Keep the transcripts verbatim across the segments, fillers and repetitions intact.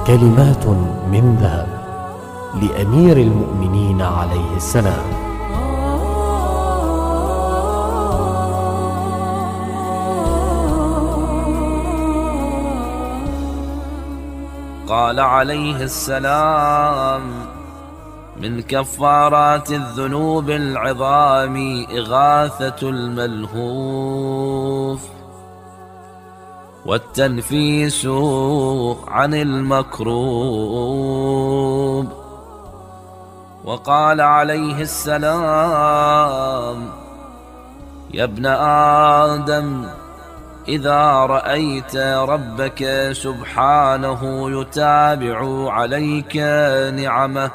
كلمات من ذهب لأمير المؤمنين عليه السلام. قال عليه السلام: من كفارات الذنوب العظام إغاثة الملهوف والتنفيس عن المكروب. وقال عليه السلام: يا ابن آدم، إذا رأيت ربك سبحانه يتابع عليك نعمه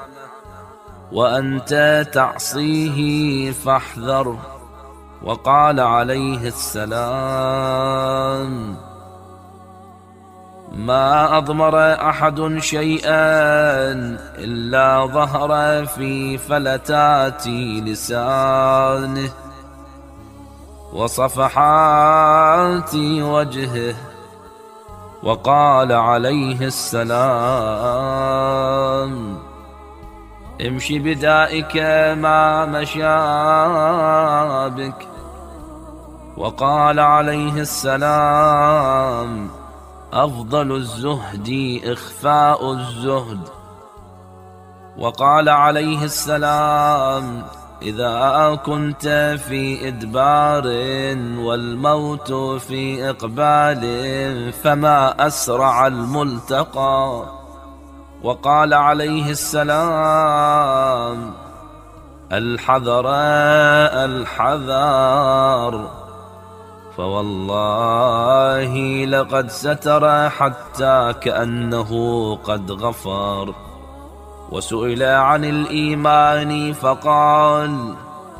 وأنت تعصيه فاحذر. وقال عليه السلام: ما أضمر أحد شيئا إلا ظهر في فلتات لسانه وصفحات وجهه. وقال عليه السلام: امشي بدائك ما مشى بك. وقال عليه السلام: أفضل الزهد إخفاء الزهد. وقال عليه السلام: إذا كنت في إدبار والموت في إقبال فما أسرع الملتقى. وقال عليه السلام: الحذر الحذر، فوالله لقد ستر حتى كأنه قد غفر. وسئل عن الإيمان فقال: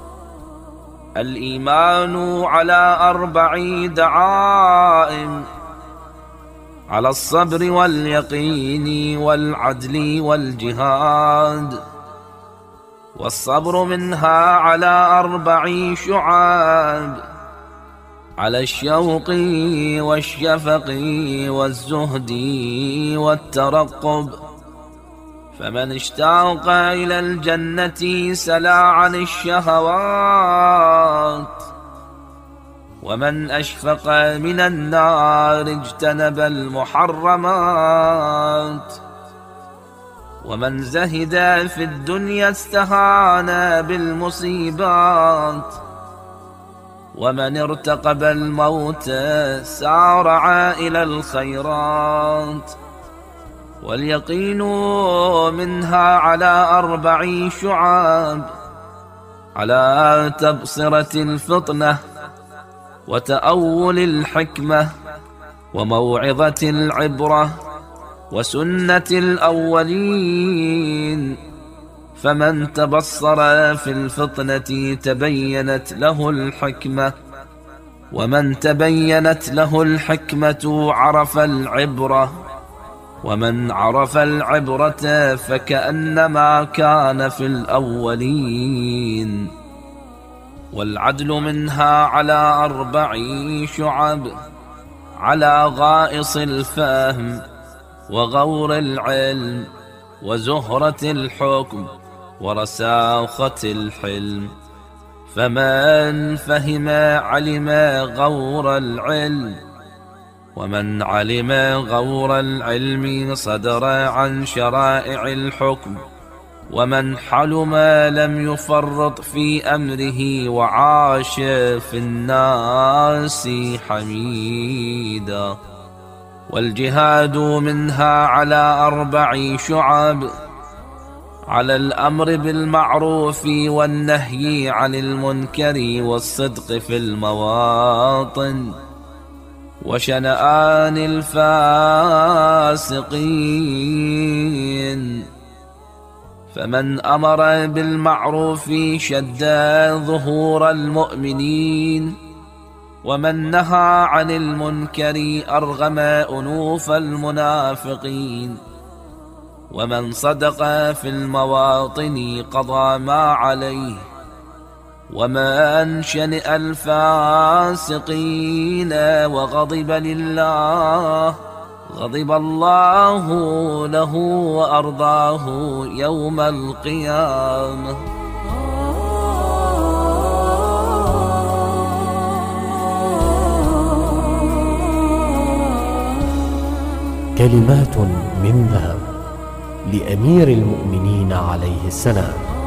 الإيمان على أربع دعائم: على الصبر واليقين والعدل والجهاد. والصبر منها على أربع شعاب: على الشوق والشفق والزهد والترقب. فمن اشتاق إلى الجنة سلا عن الشهوات، ومن أشفق من النار اجتنب المحرمات. ومن زهد في الدنيا استهان بالمصيبات. ومن ارتقب الموت سارع إلى الخيرات. واليقين منها على أربع شعاب: على تبصرة الفطنة وتأول الحكمة وموعظة العبرة وسنة الأولين. فمن تبصر في الفطنة تبينت له الحكمة، ومن تبينت له الحكمة عرف العبرة، ومن عرف العبرة فكأنما كان في الأولين. والعدل منها على أربع شعب: على غائص الفهم وغور العلم وزهرة الحكم ورساخة الحلم. فمن فهم علم غور العلم، ومن علم غور العلم صدر عن شرائع الحكم. ومن حلم لم يفرط في أمره وعاش في الناس حميدا. والجهاد منها على أربع شعب: على الأمر بالمعروف والنهي عن المنكر والصدق في المواطن وشنآن الفاسقين. فمن أمر بالمعروف شد ظهور المؤمنين، ومن نهى عن المنكر أرغم أنوف المنافقين. ومن صدق في المواطن قضى ما عليه، ومن شنئ الفاسقين وغضب لله غضب الله له وأرضاه يوم القيامة. كلمات من ذهب لأمير المؤمنين عليه السلام.